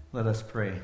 Let us pray.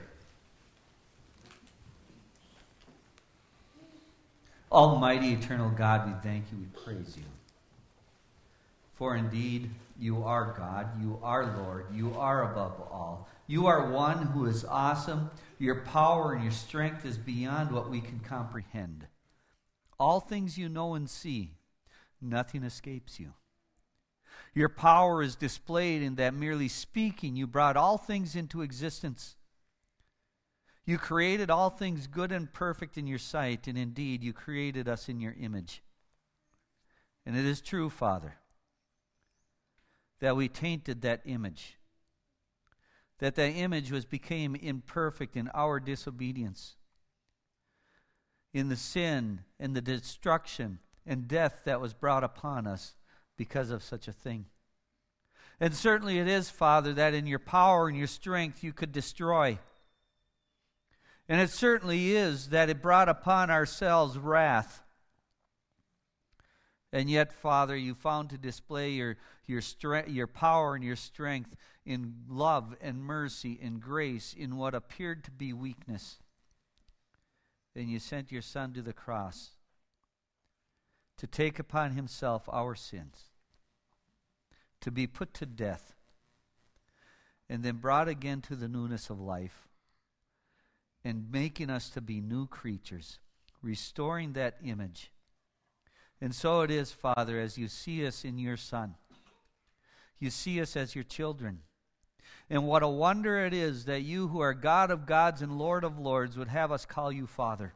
Almighty, eternal God, we thank you, we praise you. For indeed, you are God, you are Lord, you are above all. You are one who is awesome. Your power and your strength is beyond what we can comprehend. All things you know and see, nothing escapes you. Your power is displayed in that merely speaking, you brought all things into existence. You created all things good and perfect in your sight, and indeed you created us in your image. And it is true, Father, that we tainted that image. That image became imperfect in our disobedience. In the sin and the destruction and death that was brought upon us because of such a thing. And certainly it is, Father, that in your power and your strength you could destroy. And it certainly is that it brought upon ourselves wrath. And yet, Father, you found to display your power and your strength in love and mercy and grace in what appeared to be weakness. And you sent your Son to the cross to take upon himself our sins, to be put to death, and then brought again to the newness of life, and making us to be new creatures, restoring that image. And so it is, Father, as you see us in your Son. You see us as your children. And what a wonder it is that you, who are God of gods and Lord of lords, would have us call you Father.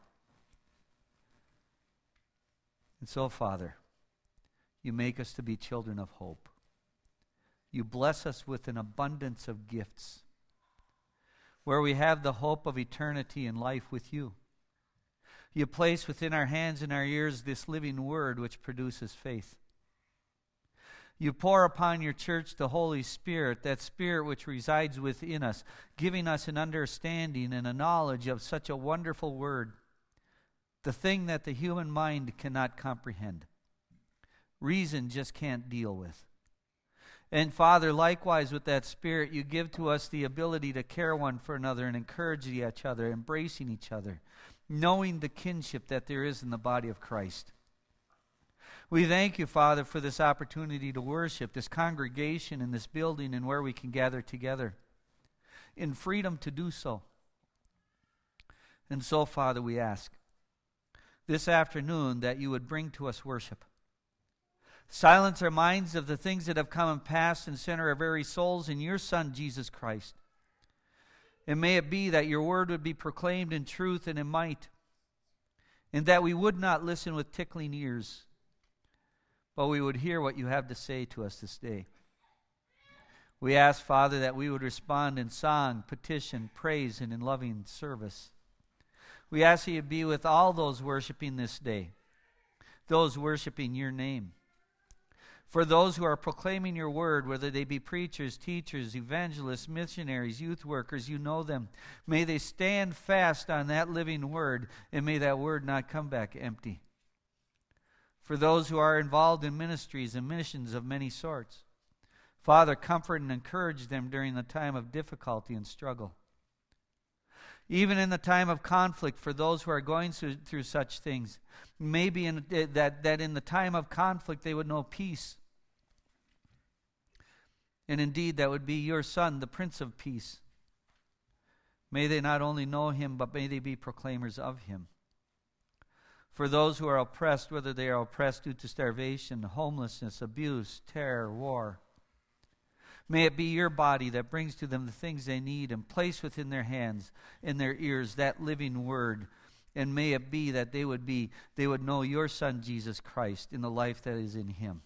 And so, Father, you make us to be children of hope. You bless us with an abundance of gifts, where we have the hope of eternity and life with you. You place within our hands and our ears this living word which produces faith. You pour upon your church the Holy Spirit, that Spirit which resides within us, giving us an understanding and a knowledge of such a wonderful word, the thing that the human mind cannot comprehend. Reason just can't deal with. And Father, likewise with that Spirit, you give to us the ability to care one for another and encourage each other, embracing each other, knowing the kinship that there is in the body of Christ. We thank you, Father, for this opportunity to worship, this congregation in this building, and where we can gather together in freedom to do so. And so, Father, we ask this afternoon that you would bring to us worship. Silence our minds of the things that have come and passed, and center our very souls in your Son, Jesus Christ. And may it be that your word would be proclaimed in truth and in might, and that we would not listen with tickling ears, but we would hear what you have to say to us this day. We ask, Father, that we would respond in song, petition, praise, and in loving service. We ask that you be with all those worshiping this day, those worshiping your name. For those who are proclaiming your word, whether they be preachers, teachers, evangelists, missionaries, youth workers, you know them. May they stand fast on that living word, and may that word not come back empty. For those who are involved in ministries and missions of many sorts, Father, comfort and encourage them during the time of difficulty and struggle. Even in the time of conflict, for those who are going through such things, maybe that in the time of conflict they would know peace. And indeed, that would be your Son, the Prince of Peace. May they not only know him, but may they be proclaimers of him. For those who are oppressed, whether they are oppressed due to starvation, homelessness, abuse, terror, war, may it be your body that brings to them the things they need, and place within their hands, in their ears, that living word. And may it be that they would know your Son, Jesus Christ, in the life that is in him.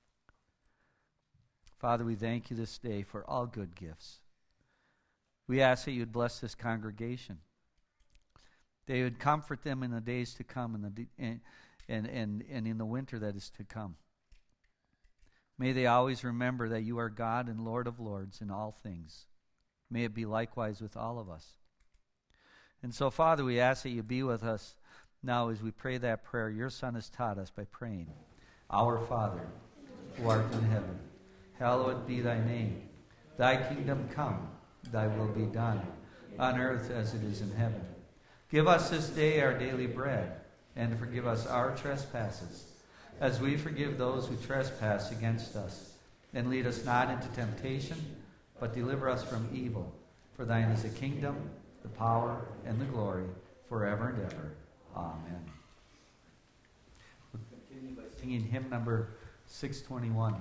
Father, we thank you this day for all good gifts. We ask that you would bless this congregation. They would comfort them in the days to come and in the winter that is to come. May they always remember that you are God and Lord of lords in all things. May it be likewise with all of us. And so, Father, we ask that you be with us now as we pray that prayer your Son has taught us by praying, Our Father, who art in heaven, hallowed be thy name. Thy kingdom come, thy will be done, on earth as it is in heaven. Give us this day our daily bread, and forgive us our trespasses, as we forgive those who trespass against us. And lead us not into temptation, but deliver us from evil. For thine is the kingdom, the power, and the glory, forever and ever. Amen. We'll continue by singing hymn number 621.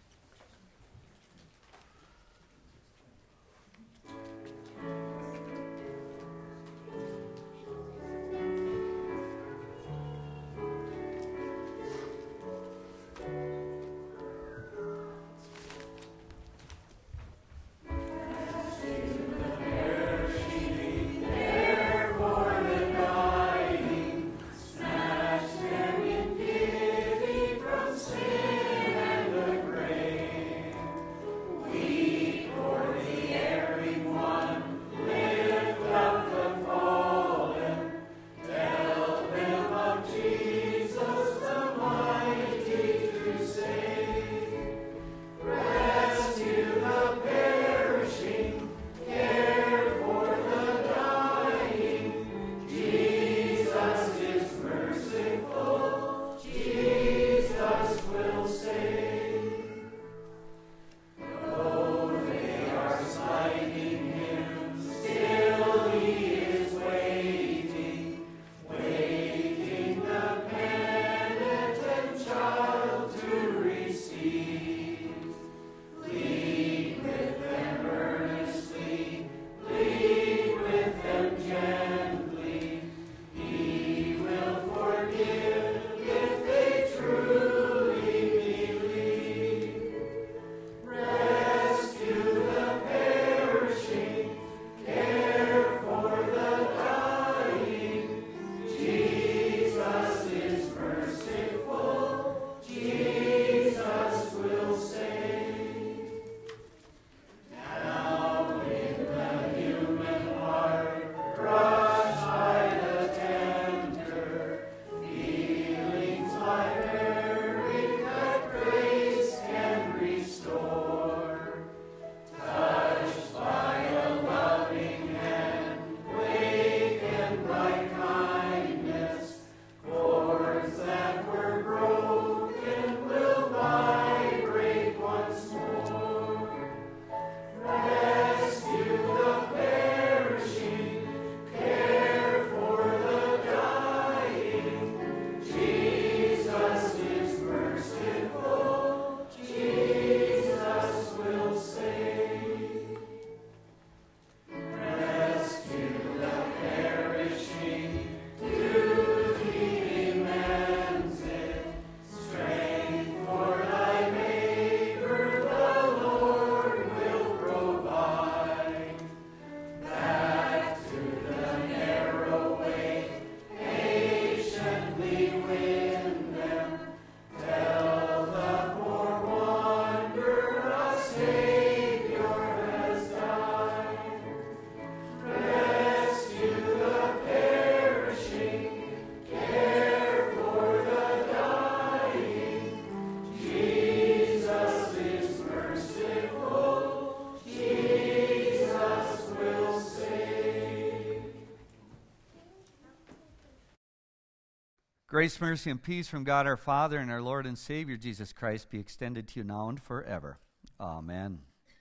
Grace, mercy, and peace from God our Father and our Lord and Savior Jesus Christ be extended to you now and forever. Amen.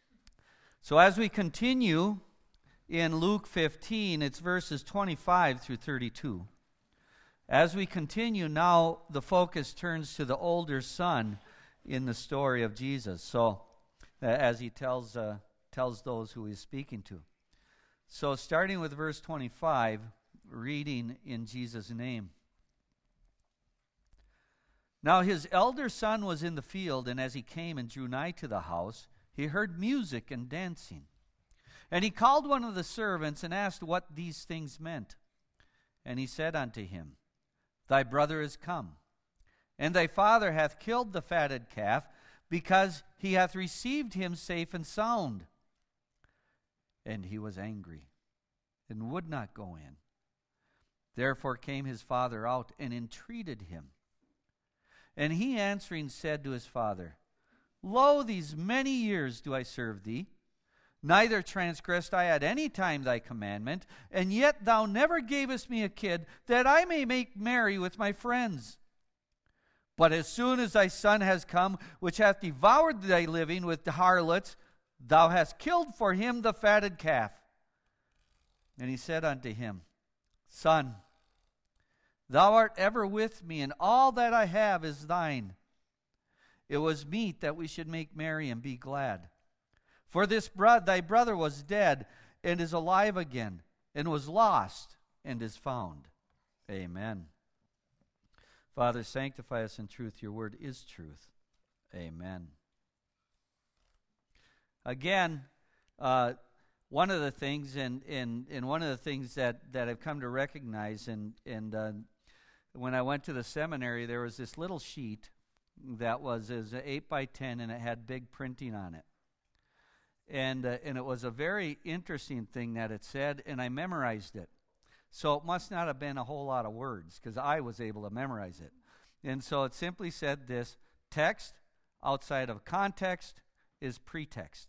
So as we continue in Luke 15, it's verses 25 through 32. As we continue now, the focus turns to the older son in the story of Jesus. So as he tells those who he's speaking to. So starting with verse 25, reading in Jesus' name. Now his elder son was in the field, and as he came and drew nigh to the house, he heard music and dancing. And he called one of the servants and asked what these things meant. And he said unto him, Thy brother is come, and thy father hath killed the fatted calf, because he hath received him safe and sound. And he was angry, and would not go in. Therefore came his father out and entreated him. And he answering said to his father, Lo, these many years do I serve thee, Neither transgressed I at any time thy commandment, and yet thou never gavest me a kid, that I may make merry with my friends. But as soon as thy son has come, which hath devoured thy living with the harlots, thou hast killed for him the fatted calf. And he said unto him, Son, thou art ever with me, and all that I have is thine. It was meet that we should make merry and be glad. For thy brother was dead, and is alive again, and was lost, and is found. Amen. Father, sanctify us in truth. Your word is truth. Amen. Again, one of the things, and one of the things that I've come to recognize, and when I went to the seminary, there was this little sheet that was 8 by 10, and it had big printing on it. And it was a very interesting thing that it said, and I memorized it. So it must not have been a whole lot of words, because I was able to memorize it. And so it simply said this: text outside of context is pretext.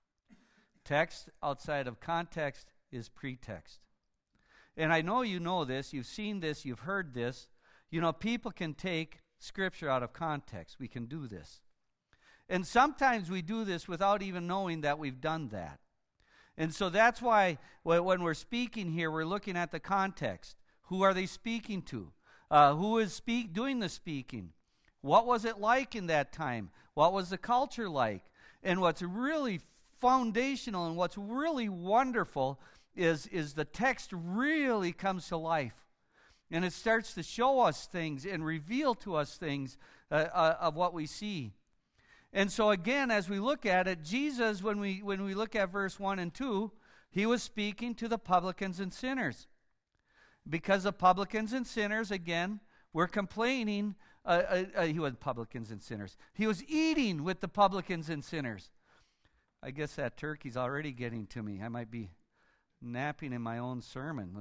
Text outside of context is pretext. And I know you know this, you've seen this, you've heard this. You know, people can take Scripture out of context. We can do this. And sometimes we do this without even knowing that we've done that. And so that's why when we're speaking here, we're looking at the context. Who are they speaking to? Who is doing the speaking? What was it like in that time? What was the culture like? And what's really foundational and what's really wonderful is the text really comes to life. And it starts to show us things and reveal to us things of what we see. And so again, as we look at it, Jesus, when we look at verse 1 and 2, he was speaking to the publicans and sinners. Because the publicans and sinners, again, were complaining. He was publicans and sinners. He was eating with the publicans and sinners. I guess that turkey's already getting to me. I might be napping in my own sermon.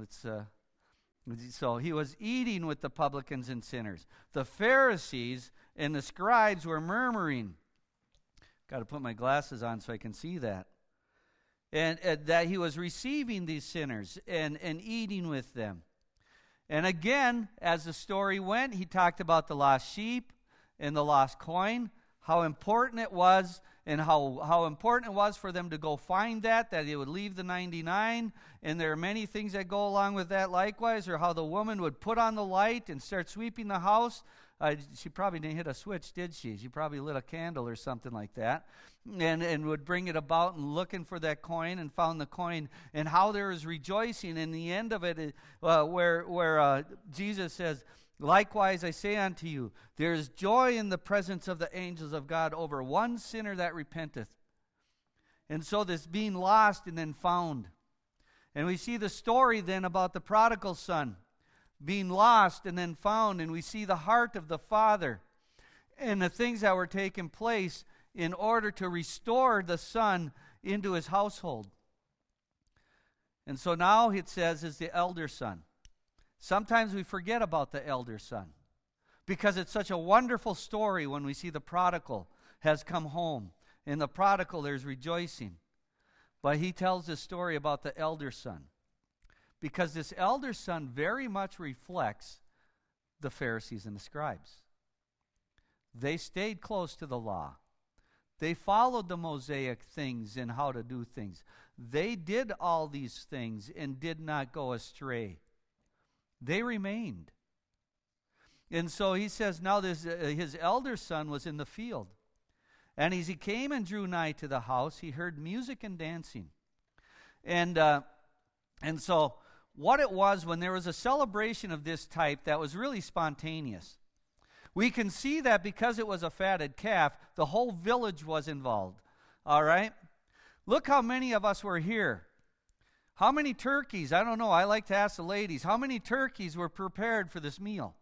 So he was eating with the publicans and sinners. The Pharisees and the scribes were murmuring. Got to put my glasses on so I can see that. And that he was receiving these sinners and eating with them. And again, as the story went, he talked about the lost sheep and the lost coin, how important it was, and how important it was for them to go find that they would leave the 99. And there are many things that go along with that likewise, or how the woman would put on the light and start sweeping the house. She probably didn't hit a switch, did she? She probably lit a candle or something like that, and would bring it about and looking for that coin and found the coin, and how there is rejoicing. In the end of it, where Jesus says, likewise I say unto you, there is joy in the presence of the angels of God over one sinner that repenteth. And so this being lost and then found. And we see the story then about the prodigal son being lost and then found, and we see the heart of the Father and the things that were taking place in order to restore the son into his household. And so now it says is the elder son. Sometimes we forget about the elder son because it's such a wonderful story when we see the prodigal has come home. In the prodigal there's rejoicing. But he tells this story about the elder son, because this elder son very much reflects the Pharisees and the scribes. They stayed close to the law. They followed the Mosaic things and how to do things. They did all these things and did not go astray. They remained. And so he says now his elder son was in the field. And as he came and drew nigh to the house, he heard music and dancing. And so what it was, when there was a celebration of this type that was really spontaneous, we can see that because it was a fatted calf, the whole village was involved. All right? Look how many of us were here. How many turkeys? I don't know. I like to ask the ladies. How many turkeys were prepared for this meal?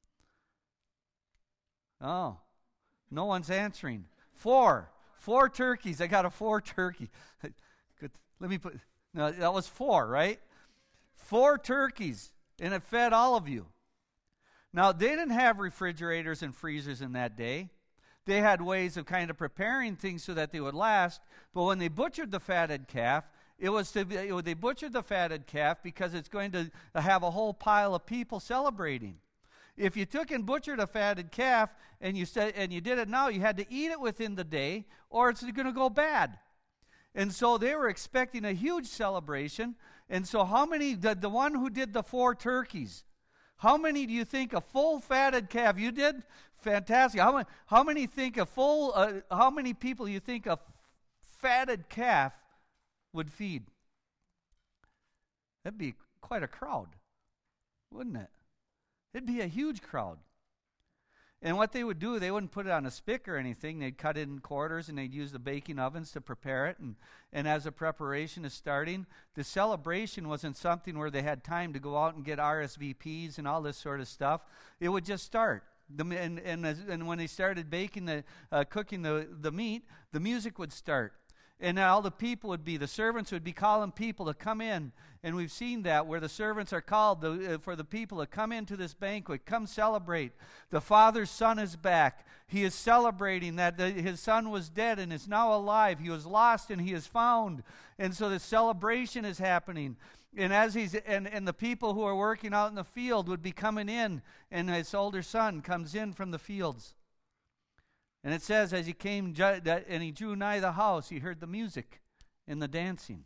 Oh, no one's answering. 4 turkeys. I got a 4 turkey. Good. No, that was 4, right? 4 turkeys, and it fed all of you. Now, they didn't have refrigerators and freezers in that day. They had ways of kind of preparing things so that they would last. But when they butchered the fatted calf, they butchered the fatted calf because it's going to have a whole pile of people celebrating. If you took and butchered a fatted calf and you did it now, you had to eat it within the day, or it's going to go bad. And so they were expecting a huge celebration. And so how many, the one who did the 4 turkeys, how many do you think a full fatted calf? You did? Fantastic. How many think how many people you think a fatted calf would feed? That'd be quite a crowd, wouldn't it? It'd be a huge crowd. And what they would do, they wouldn't put it on a spick or anything. They'd cut it in quarters, and they'd use the baking ovens to prepare it. And as the preparation is starting, the celebration wasn't something where they had time to go out and get RSVPs and all this sort of stuff. It would just start. And when they started cooking the meat, the music would start. And all the servants would be calling people to come in. And we've seen that where the servants are called for the people to come into this banquet, come celebrate. The Father's Son is back. He is celebrating that his Son was dead and is now alive. He was lost and he is found. And so the celebration is happening. And as and the people who are working out in the field would be coming in, and his older son comes in from the fields. And it says, as he came and he drew nigh the house, he heard the music and the dancing.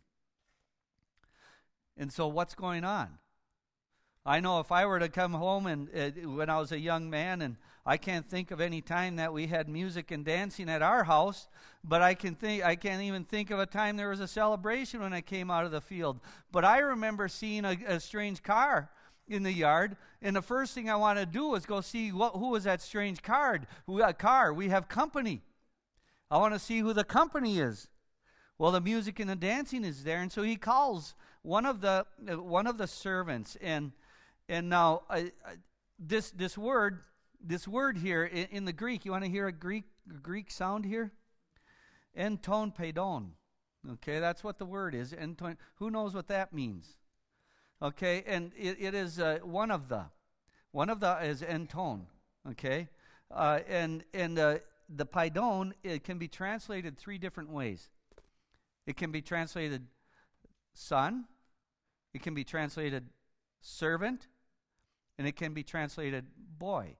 And so what's going on? I know if I were to come home and when I was a young man, and I can't think of any time that we had music and dancing at our house, but I can't even think of a time there was a celebration when I came out of the field. But I remember seeing a strange car in the yard, and the first thing I wanted to do was go see who was that strange car. We have company. I want to see who the company is. Well, the music and the dancing is there, and so he calls one of the servants, and now this word here in the Greek. You want to hear a Greek sound here? Enton pedon. Okay, that's what the word is. Enton. Who knows what that means? Okay, and it is one of the is enton. Okay, and the paidon, it can be translated 3 different ways. It can be translated son, it can be translated servant, and it can be translated boy.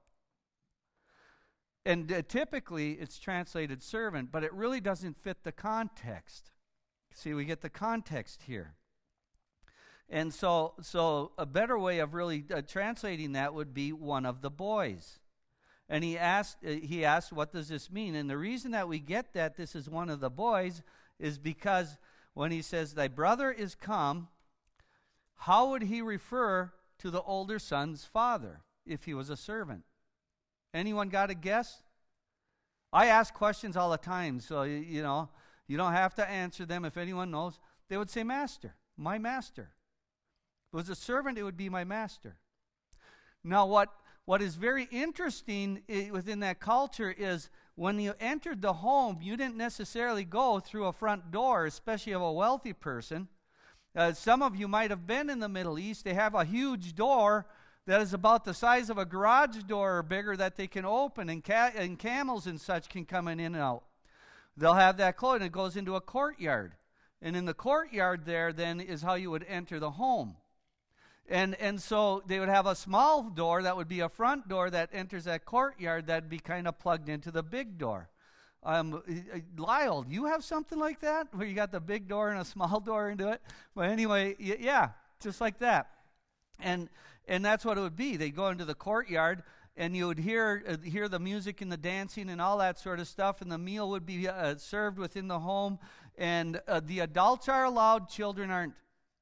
And typically it's translated servant, but it really doesn't fit the context. See, we get the context here. And so a better way of really translating that would be one of the boys. And he asked, what does this mean? And the reason that we get that this is one of the boys is because when he says, thy brother is come, how would he refer to the older son's father if he was a servant? Anyone got a guess? I ask questions all the time, so you don't have to answer them. If anyone knows, they would say master, my master. If it was a servant, it would be my master. Now what is very interesting within that culture is when you entered the home, you didn't necessarily go through a front door, especially of a wealthy person. Some of you might have been in the Middle East. They have a huge door that is about the size of a garage door or bigger that they can open, and camels and such can come in and out. They'll have that closed, and it goes into a courtyard. And in the courtyard there then is how you would enter the home. And so they would have a small door that would be a front door that enters that courtyard that would be kind of plugged into the big door. Lyle, do you have something like that where you got the big door and a small door into it? But anyway, yeah, just like that. And that's what it would be. They'd go into the courtyard, and you would hear the music and the dancing and all that sort of stuff, and the meal would be served within the home. And the adults are allowed, children aren't.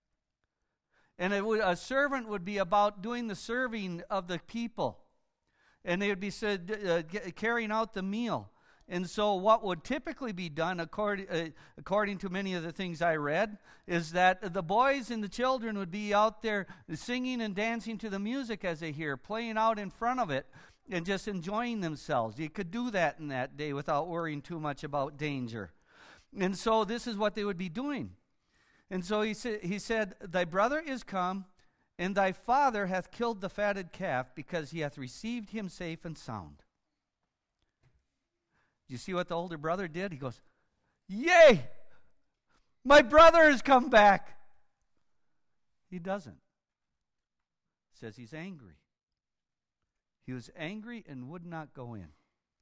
And a servant would be about doing the serving of the people. And they would be carrying out the meal. And so what would typically be done, according to many of the things I read, is that the boys and the children would be out there singing and dancing to the music as they hear, playing out in front of it, and just enjoying themselves. You could do that in that day without worrying too much about danger. And so this is what they would be doing. And so he said, thy brother is come, and thy father hath killed the fatted calf, because he hath received him safe and sound. You see what the older brother did? He goes, "Yay! My brother has come back." He doesn't. It says he's angry. He was angry and would not go in.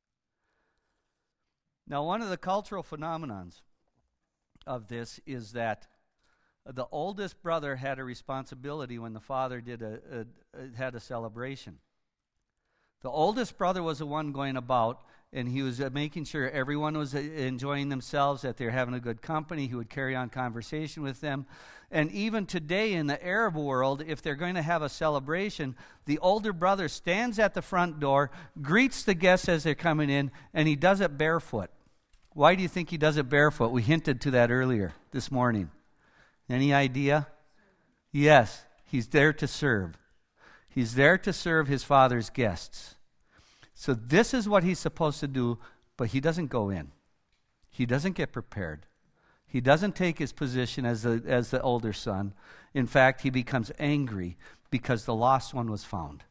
Now, one of the cultural phenomenons of this is that the oldest brother had a responsibility when the father had a celebration. The oldest brother was the one going about, and he was making sure everyone was enjoying themselves, that they're having a good company. He would carry on conversation with them. And even today in the Arab world, if they're going to have a celebration, the older brother stands at the front door, greets the guests as they're coming in, and he does it barefoot. Why do you think he does it barefoot? We hinted to that earlier this morning. Any idea? Yes, he's there to serve. He's there to serve his father's guests. So this is what he's supposed to do, but he doesn't go in. He doesn't get prepared. He doesn't take his position as the older son. In fact, he becomes angry because the lost one was found.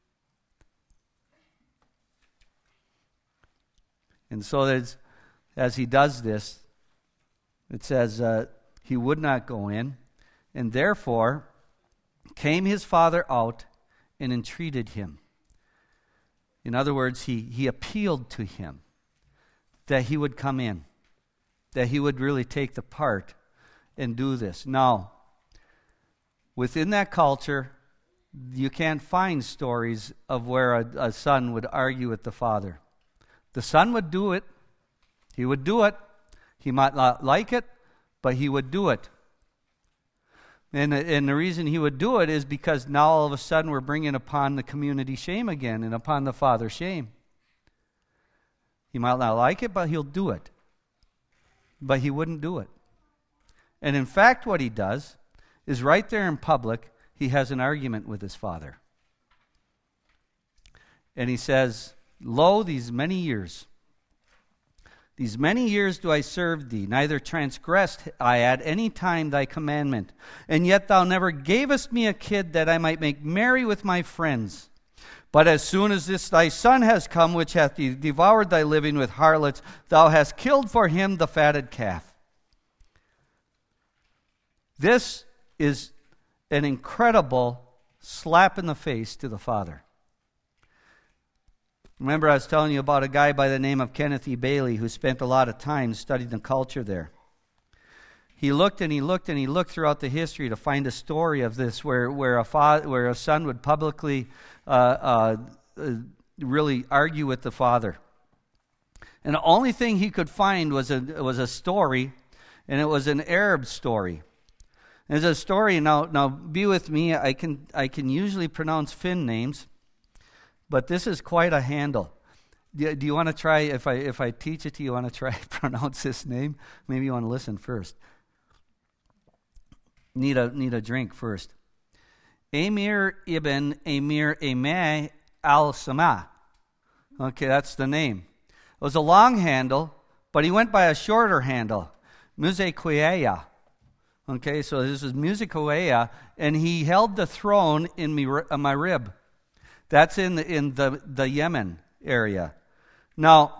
And so as he does this, it says he would not go in, and therefore came his father out and entreated him. In other words, he appealed to him that he would come in, that he would really take the part and do this. Now, within that culture, you can't find stories of where a son would argue with the father. The son would do it. He would do it. He might not like it, but he would do it. And the reason he would do it is because now all of a sudden we're bringing upon the community shame again and upon the father shame. He might not like it, but he'll do it. But he wouldn't do it. And in fact, what he does is right there in public, he has an argument with his father. And he says, "Lo, these many years do I serve thee, neither transgressed I at any time thy commandment. And yet thou never gavest me a kid that I might make merry with my friends. But as soon as this thy son has come, which hath devoured thy living with harlots, thou hast killed for him the fatted calf." This is an incredible slap in the face to the father. Remember, I was telling you about a guy by the name of Kenneth E. Bailey who spent a lot of time studying the culture there. He looked and he looked and he looked throughout the history to find a story of this where a son would publicly really argue with the father. And the only thing he could find was a story, and it was an Arab story. There's a story, now be with me, I can usually pronounce Finn names, but this is quite a handle. Do you want to try, if I teach it to you, want to try to pronounce this name? Maybe you want to listen first. Need a drink first. Amir ibn Amir Ameh al-Sama. Okay, that's the name. It was a long handle, but he went by a shorter handle, Muzequeya. Okay, so this is Muzequeya, and he held the throne in Marib. That's in the Yemen area. Now,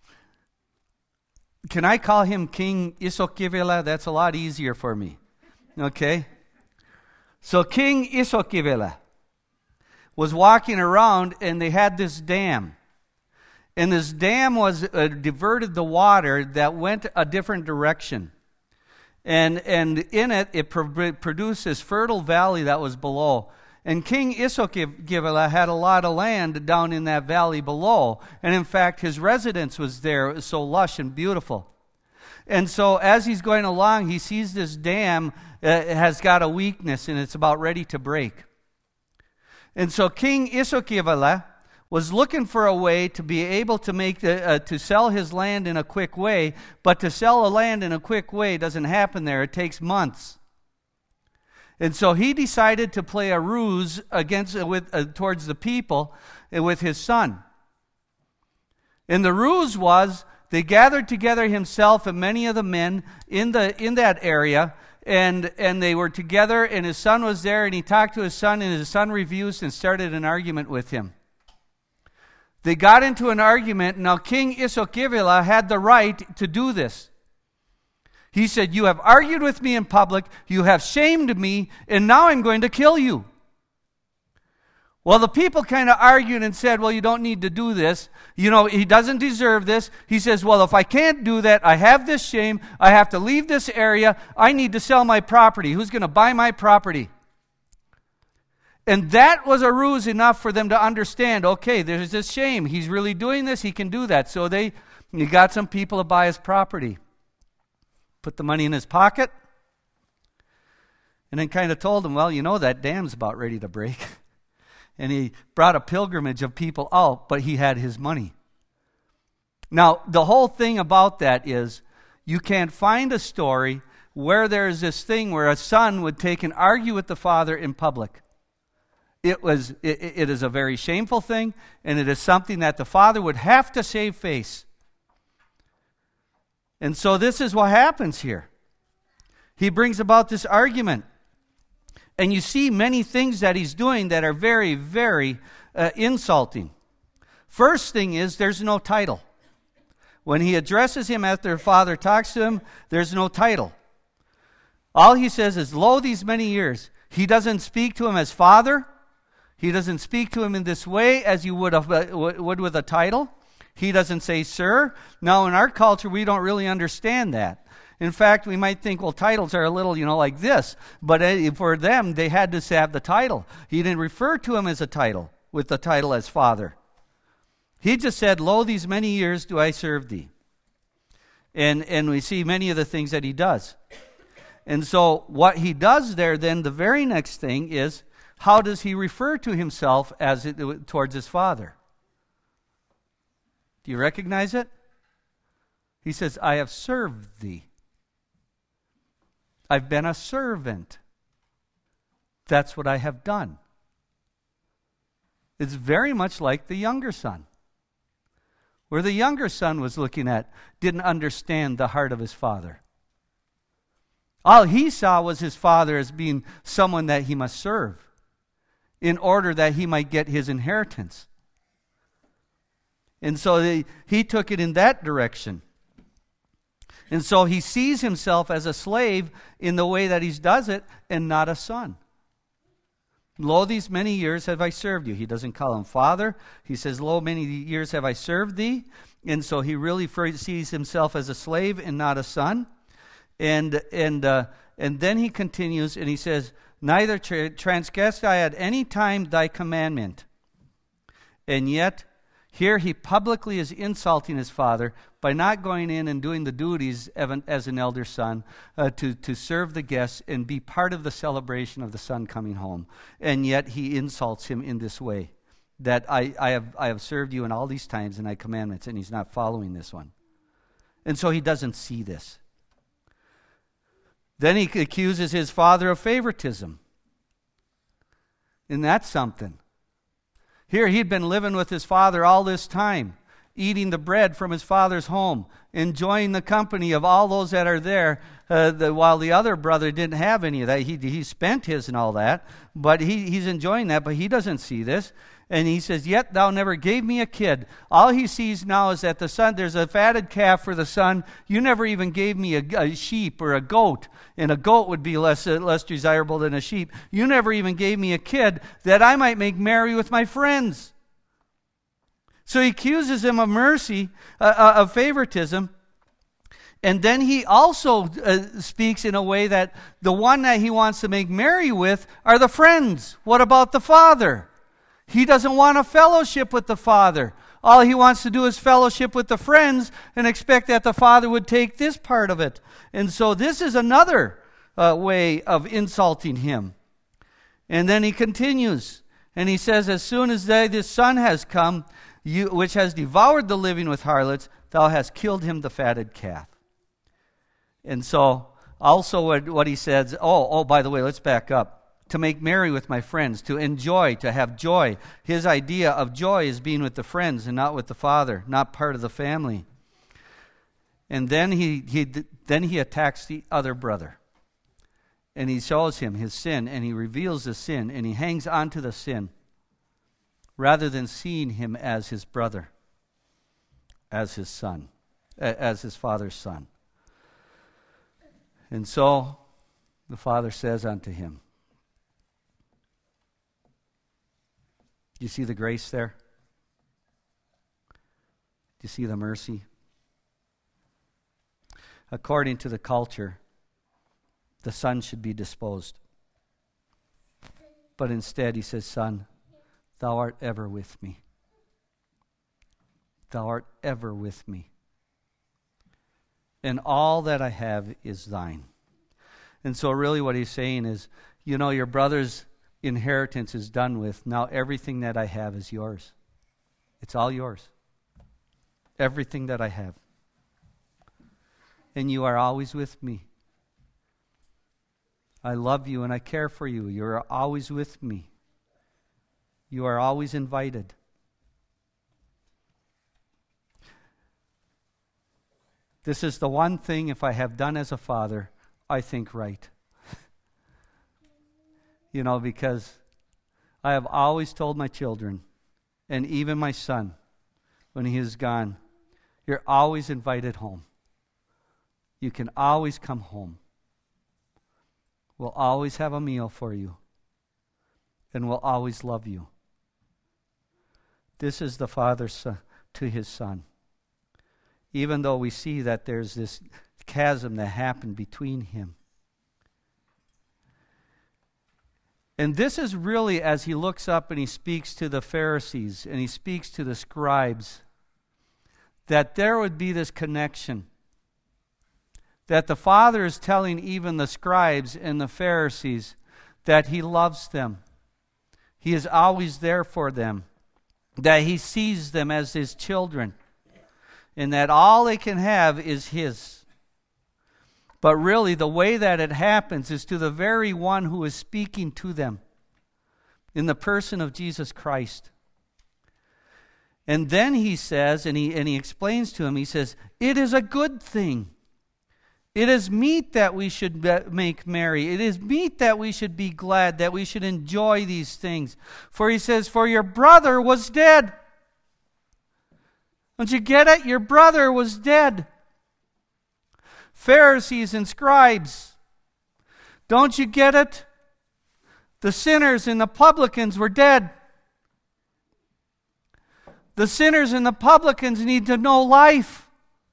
can I call him King Isokivela? That's a lot easier for me. Okay? So King Isokivela was walking around, and they had this dam. And this dam was diverted the water that went a different direction. And in it produced this fertile valley that was below. And King Isokivela had a lot of land down in that valley below. And in fact, his residence was there. It was so lush and beautiful. And so as he's going along, he sees this dam has got a weakness, and it's about ready to break. And so King Isokivela was looking for a way to be able to to sell his land in a quick way, but to sell a land in a quick way doesn't happen there. It takes months. And so he decided to play a ruse towards the people with his son. And the ruse was they gathered together himself and many of the men in that area, and they were together, and his son was there, and he talked to his son, and his son refused and started an argument with him. They got into an argument. Now, King Isokivela had the right to do this. He said, you have argued with me in public, you have shamed me, and now I'm going to kill you. Well, the people kind of argued and said, well, you don't need to do this. You know, he doesn't deserve this. He says, well, if I can't do that, I have this shame. I have to leave this area. I need to sell my property. Who's going to buy my property? And that was a ruse enough for them to understand, okay, there's this shame. He's really doing this. He can do that. So he got some people to buy his property. Put the money in his pocket. And then kind of told them, well, you know, that dam's about ready to break. And he brought a pilgrimage of people out, but he had his money. Now, the whole thing about that is you can't find a story where there's this thing where a son would take and argue with the father in public. It is a very shameful thing, and it is something that the father would have to save face. And so this is what happens here. He brings about this argument. And you see many things that he's doing that are very, very insulting. First thing is, there's no title. When he addresses him after the father talks to him, there's no title. All he says is, lo, these many years. He doesn't speak to him as father. He doesn't speak to him in this way as you would with a title. He doesn't say, sir. Now, in our culture, we don't really understand that. In fact, we might think, well, titles are a little, like this. But for them, they had to have the title. He didn't refer to him as a title, with the title as father. He just said, lo, these many years do I serve thee. And we see many of the things that he does. And so what he does there, then, the very next thing is, how does he refer to himself towards his father? Do you recognize it? He says, I have served thee. I've been a servant. That's what I have done. It's very much like the younger son. Where the younger son was looking at, didn't understand the heart of his father. All he saw was his father as being someone that he must serve in order that he might get his inheritance. And so he took it in that direction. And so he sees himself as a slave in the way that he does it, and not a son. Lo, these many years have I served you. He doesn't call him father. He says, lo, many years have I served thee. And so he really sees himself as a slave and not a son. And then he continues and he says, neither transgressed I at any time thy commandment. And yet, here he publicly is insulting his father by not going in and doing the duties as an elder son to serve the guests and be part of the celebration of the son coming home. And yet he insults him in this way, that I have served you in all these times and thy commandments, and he's not following this one. And so he doesn't see this. Then he accuses his father of favoritism. And that's something. Here he'd been living with his father all this time, eating the bread from his father's home, enjoying the company of all those that are there, while the other brother didn't have any of that. He spent his and all that, but he's enjoying that, but he doesn't see this. And he says, yet thou never gave me a kid. All he sees now is that the son, there's a fatted calf for the son. You never even gave me a sheep or a goat. And a goat would be less desirable than a sheep. You never even gave me a kid that I might make merry with my friends. So he accuses him of mercy, of favoritism. And then he also speaks in a way that the one that he wants to make merry with are the friends. What about the father? He doesn't want a fellowship with the father. All he wants to do is fellowship with the friends and expect that the father would take this part of it. And so this is another way of insulting him. And then he continues, and he says, as soon as this son has come, which has devoured the living with harlots, thou hast killed him the fatted calf. And so also what he says, by the way, let's back up. To make merry with my friends, to enjoy, to have joy. His idea of joy is being with the friends and not with the father, not part of the family. And then he attacks the other brother. And he shows him his sin, and he reveals the sin, and he hangs on to the sin rather than seeing him as his brother, as his son, as his father's son. And so the father says unto him, do you see the grace there? Do you see the mercy? According to the culture, the son should be disposed. But instead he says, Son, thou art ever with me. Thou art ever with me. And all that I have is thine. And so really what he's saying is, you know, your brother's inheritance is done with. Now everything that I have is yours. It's all yours. Everything that I have. And you are always with me. I love you and I care for you. You are always with me. You are always invited. This is the one thing, if I have done as a father, I think right. You know, because I have always told my children, and even my son, when he is gone, you're always invited home. You can always come home. We'll always have a meal for you. And we'll always love you. This is the Father to his Son. Even though we see that there's this chasm that happened between him. And this is really, as he looks up and he speaks to the Pharisees and he speaks to the scribes, that there would be this connection. That the Father is telling even the scribes and the Pharisees that he loves them. He is always there for them. That he sees them as his children. And that all they can have is his. But really the way that it happens is to the very one who is speaking to them. In the person of Jesus Christ. And then he says, and he explains to him, he says, it is a good thing. It is meet that we should make merry. It is meet that we should be glad, that we should enjoy these things. For he says, for your brother was dead. Don't you get it? Your brother was dead. Pharisees and scribes, don't you get it? The sinners and the publicans were dead. The sinners and the publicans need to know life.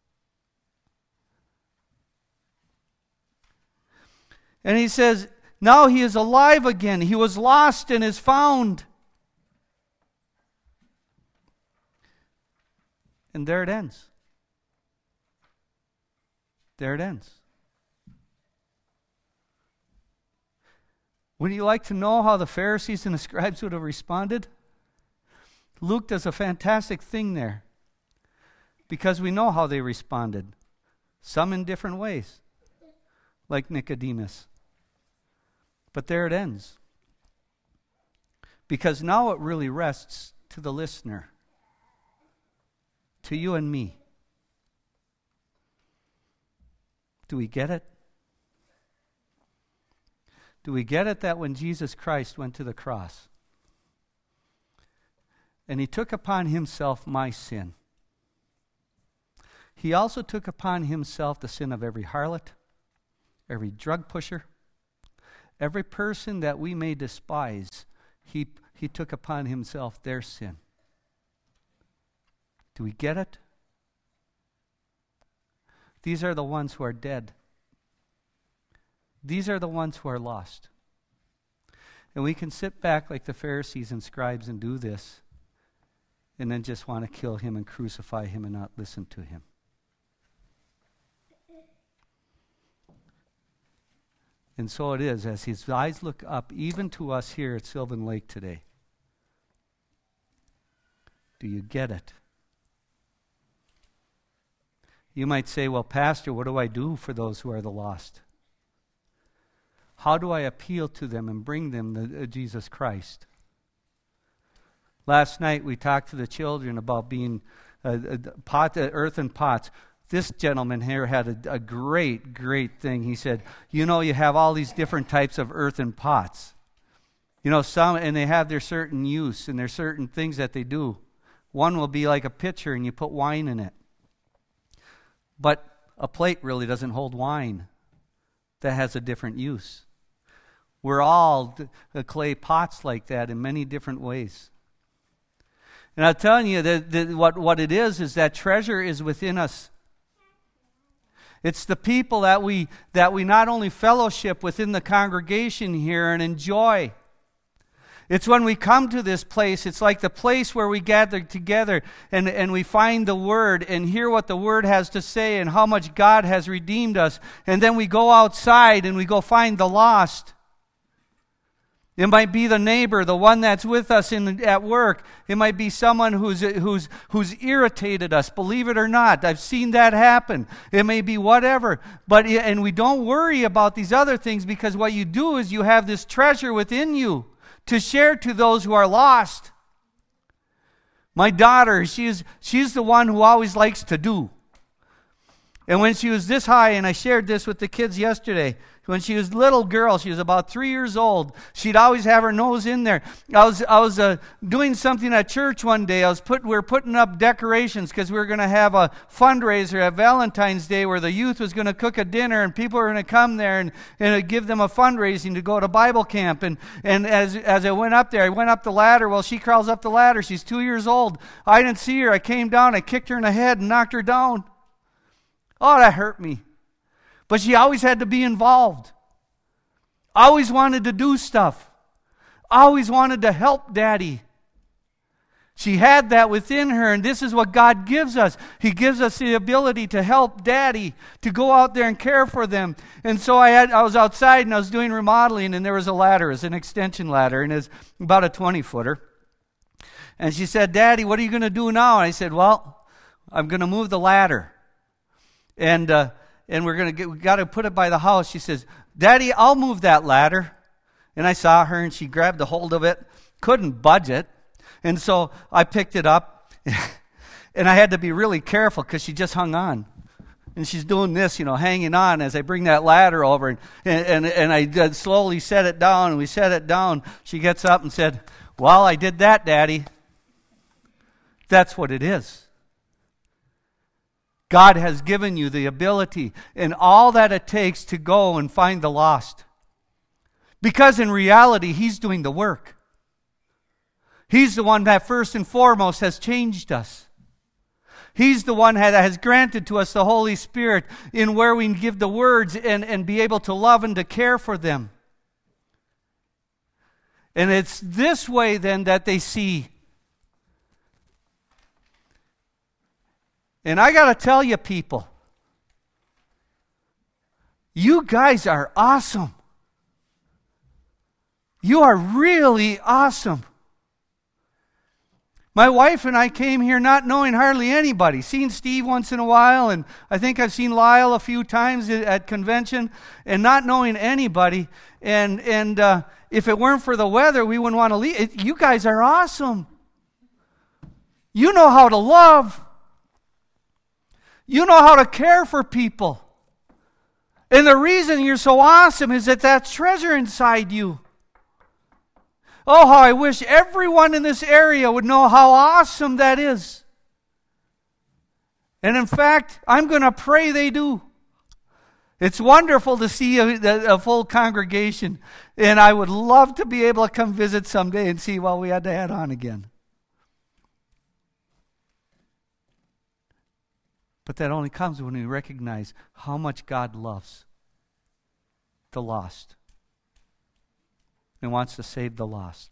And he says, now he is alive again. He was lost and is found. And there it ends. There it ends. Would you like to know how the Pharisees and the scribes would have responded? Luke does a fantastic thing there. Because we know how they responded. Some in different ways. Like Nicodemus. But there it ends. Because now it really rests to the listener. To you and me. Do we get it? Do we get it that when Jesus Christ went to the cross and he took upon himself my sin, he also took upon himself the sin of every harlot, every drug pusher, every person that we may despise, he took upon himself their sin. Do we get it? These are the ones who are dead. These are the ones who are lost. And we can sit back like the Pharisees and scribes and do this, and then just want to kill him and crucify him and not listen to him. And so it is, as his eyes look up, even to us here at Sylvan Lake today. Do you get it? You might say, well, Pastor, what do I do for those who are the lost? How do I appeal to them and bring them to Jesus Christ? Last night we talked to the children about being earthen pots. This gentleman here had a great thing. He said, you know, you have all these different types of earthen pots. You know, some, and they have their certain use and their certain things that they do. One will be like a pitcher and you put wine in it. But a plate really doesn't hold wine. That has a different use. We're all clay pots like that in many different ways. And I'm telling you that what it is that treasure is within us. It's the people that we not only fellowship within the congregation here and enjoy. It's when we come to this place, it's like the place where we gather together and we find the Word and hear what the Word has to say and how much God has redeemed us. And then we go outside and we go find the lost. It might be the neighbor, the one that's with us at work. It might be someone who's irritated us. Believe it or not, I've seen that happen. It may be whatever. And we don't worry about these other things, because what you do is you have this treasure within you to share to those who are lost. My daughter, she's the one who always likes to do. And when she was this high, and I shared this with the kids yesterday, when she was a little girl, she was about 3 years old, she'd always have her nose in there. I was doing something at church one day. We were putting up decorations because we were going to have a fundraiser at Valentine's Day where the youth was going to cook a dinner and people were going to come there and give them a fundraising to go to Bible camp. And as I went up there, I went up the ladder. Well, she crawls up the ladder. She's 2 years old. I didn't see her. I came down. I kicked her in the head and knocked her down. Oh, that hurt me. But she always had to be involved. Always wanted to do stuff. Always wanted to help Daddy. She had that within her, and this is what God gives us. He gives us the ability to help Daddy, to go out there and care for them. And so I was outside and I was doing remodeling, and there was a ladder. It was an extension ladder, and it's about a 20-footer. And she said, "Daddy, what are you going to do now?" And I said, "Well, I'm going to move the ladder. And we got to put it by the house." She says, "Daddy, I'll move that ladder." And I saw her, and she grabbed a hold of it, couldn't budge it. And so I picked it up, and I had to be really careful because she just hung on. And she's doing this, hanging on as I bring that ladder over. And I slowly set it down, and we set it down. She gets up and said, "Well, I did that, Daddy." That's what it is. God has given you the ability and all that it takes to go and find the lost. Because in reality, He's doing the work. He's the one that first and foremost has changed us. He's the one that has granted to us the Holy Spirit in where we can give the words and be able to love and to care for them. And it's this way then that they see. And I got to tell you, people, you guys are awesome. You are really awesome. My wife and I came here not knowing hardly anybody. Seen Steve once in a while, and I think I've seen Lyle a few times at convention, and not knowing anybody. And if it weren't for the weather, we wouldn't want to leave. You guys are awesome. You know how to love. You know how to care for people. And the reason you're so awesome is that that's treasure inside you. Oh, how I wish everyone in this area would know how awesome that is. And in fact, I'm going to pray they do. It's wonderful to see a full congregation. And I would love to be able to come visit someday and see what we had to add on again. But that only comes when we recognize how much God loves the lost and wants to save the lost.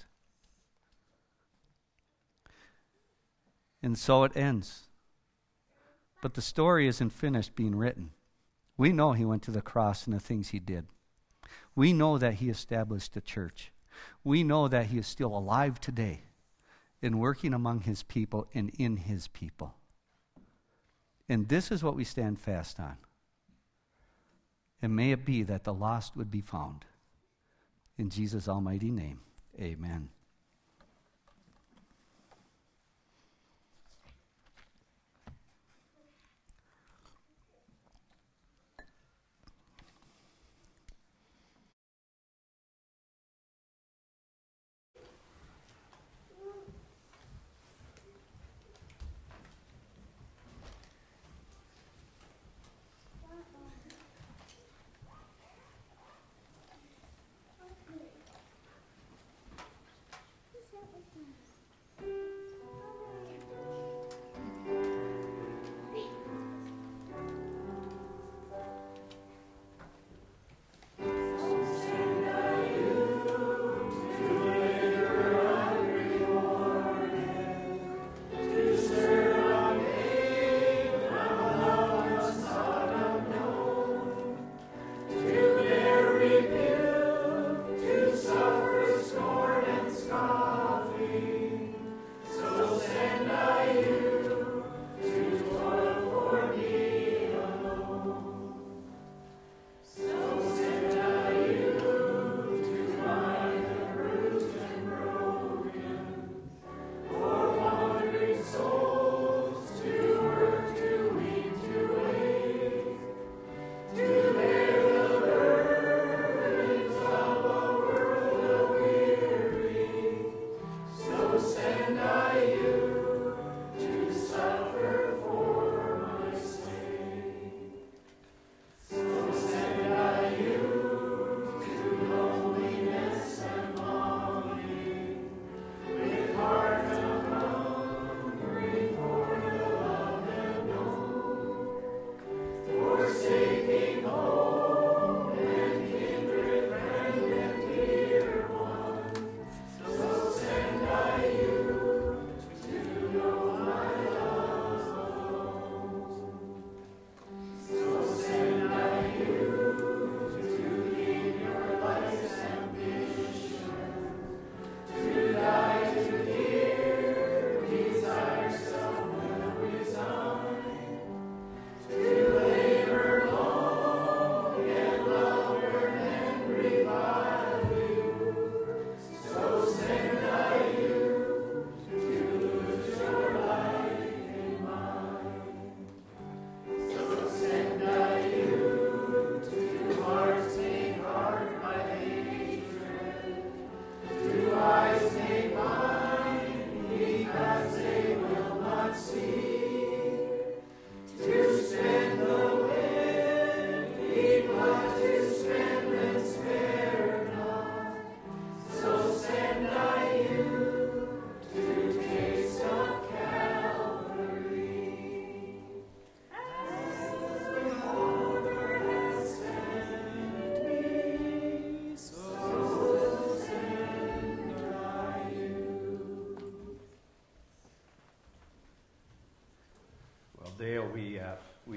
And so it ends. But the story isn't finished being written. We know He went to the cross and the things He did. We know that He established a church. We know that He is still alive today and working among His people and in His people. And this is what we stand fast on. And may it be that the lost would be found. In Jesus' almighty name, amen.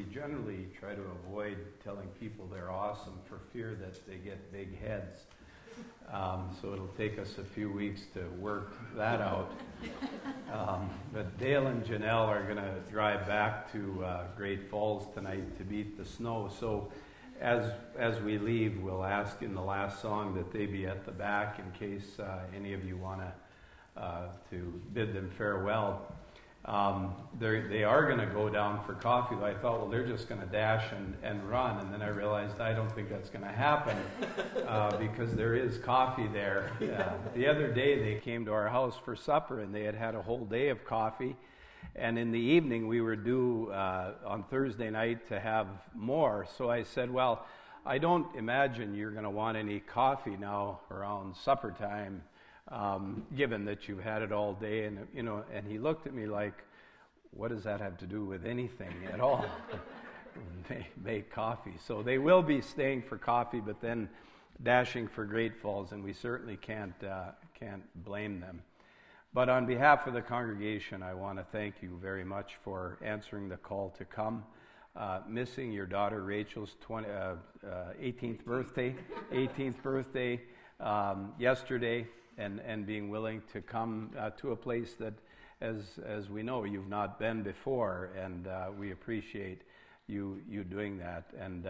generally try to avoid telling people they're awesome for fear that they get big heads. So it'll take us a few weeks to work that out. But Dale and Janelle are going to drive back to Great Falls tonight to beat the snow. So as we leave, we'll ask in the last song that they be at the back in case any of you want to bid them farewell. They are going to go down for coffee. I thought, well, they're just going to dash and run. And then I realized I don't think that's going to happen because there is coffee there. The other day they came to our house for supper and they had a whole day of coffee. And in the evening we were due on Thursday night to have more. So I said, well, I don't imagine you're going to want any coffee now around supper time. Given that you've had it all day, and and he looked at me like, what does that have to do with anything at all? Make coffee. So they will be staying for coffee, but then dashing for Great Falls, and we certainly can't blame them. But on behalf of the congregation, I want to thank you very much for answering the call to come. Missing your daughter Rachel's 18th birthday yesterday. And being willing to come to a place that, as we know, you've not been before, and we appreciate you doing that. And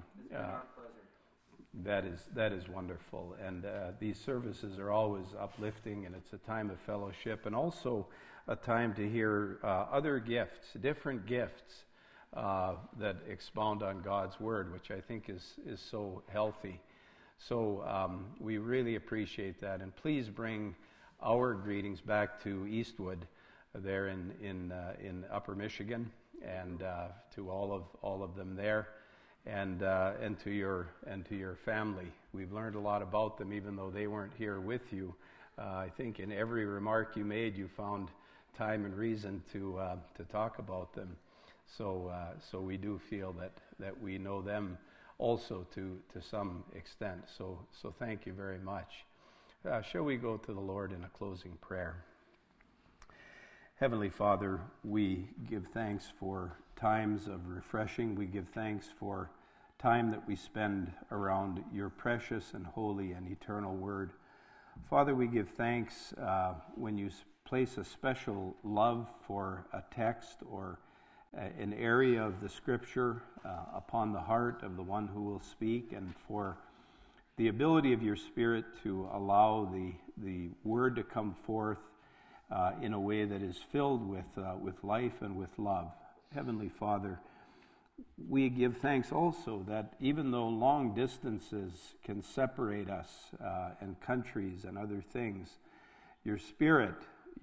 that is wonderful. And these services are always uplifting, and it's a time of fellowship, and also a time to hear other gifts, different gifts that expound on God's Word, which I think is so healthy. So we really appreciate that, and please bring our greetings back to Eastwood, there in Upper Michigan, and to all of them there, and to your family. We've learned a lot about them, even though they weren't here with you. I think in every remark you made, you found time and reason to talk about them. So we do feel that we know them also to some extent. So thank you very much. Shall we go to the Lord in a closing prayer? Heavenly Father, we give thanks for times of refreshing. We give thanks for time that we spend around your precious and holy and eternal word. Father, we give thanks when you place a special love for a text or an area of the Scripture upon the heart of the one who will speak, and for the ability of your Spirit to allow the Word to come forth in a way that is filled with life and with love. Heavenly Father, we give thanks also that even though long distances can separate us and countries and other things, your Spirit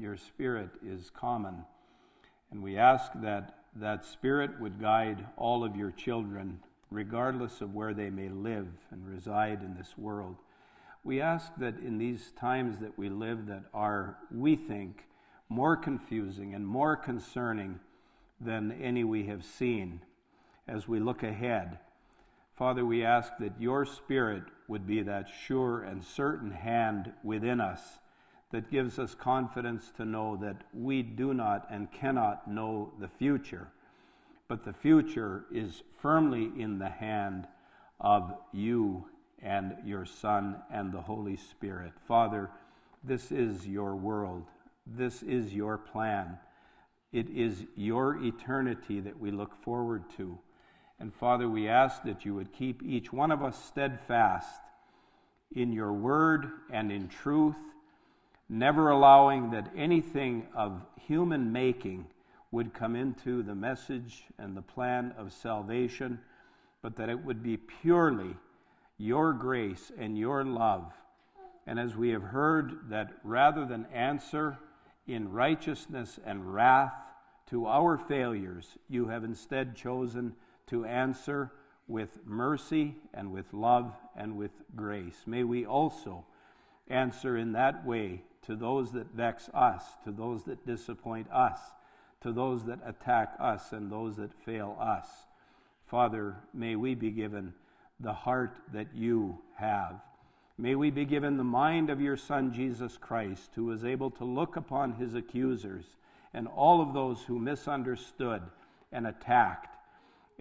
is common. And we ask that Spirit would guide all of your children, regardless of where they may live and reside in this world. We ask that in these times that we live that are, we think, more confusing and more concerning than any we have seen, as we look ahead, Father, we ask that your Spirit would be that sure and certain hand within us that gives us confidence to know that we do not and cannot know the future, but the future is firmly in the hand of you and your Son and the Holy Spirit. Father, this is your world. This is your plan. It is your eternity that we look forward to. And Father, we ask that you would keep each one of us steadfast in your word and in truth, never allowing that anything of human making would come into the message and the plan of salvation, but that it would be purely your grace and your love. And as we have heard, that rather than answer in righteousness and wrath to our failures, you have instead chosen to answer with mercy and with love and with grace. May we also answer in that way to those that vex us, to those that disappoint us, to those that attack us and those that fail us. Father, may we be given the heart that you have. May we be given the mind of your Son, Jesus Christ, who was able to look upon his accusers and all of those who misunderstood and attacked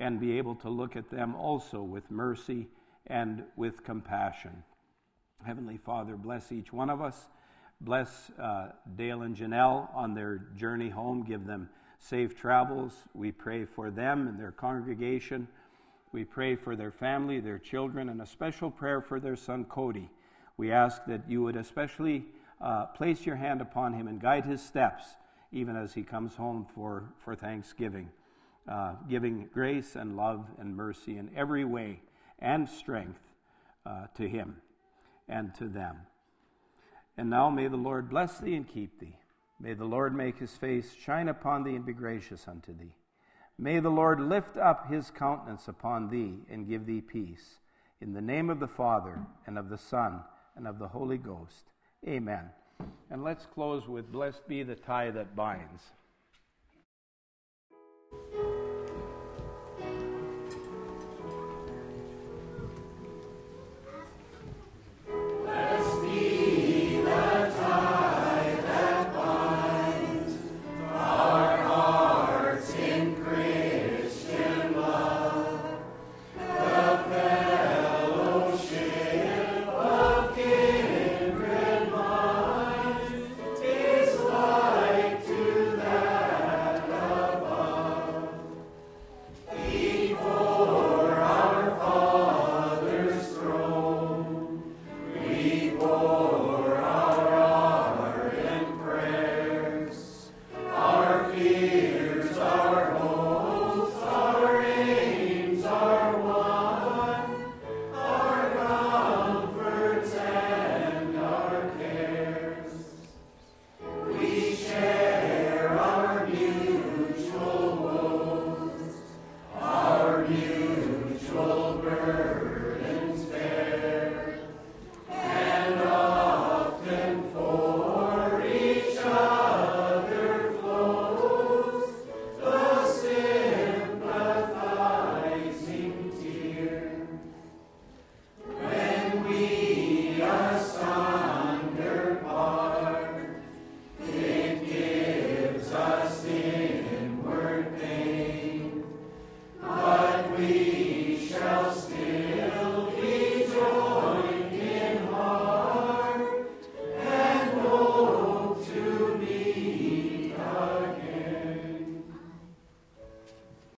and be able to look at them also with mercy and with compassion. Heavenly Father, bless each one of us. Bless Dale and Janelle on their journey home. Give them safe travels. We pray for them and their congregation. We pray for their family, their children, and a special prayer for their son Cody. We ask that you would especially place your hand upon him and guide his steps, even as he comes home for Thanksgiving, giving grace and love and mercy in every way and strength to him and to them. And now may the Lord bless thee and keep thee. May the Lord make his face shine upon thee and be gracious unto thee. May the Lord lift up his countenance upon thee and give thee peace. In the name of the Father, and of the Son, and of the Holy Ghost. Amen. And let's close with blessed be the tie that binds.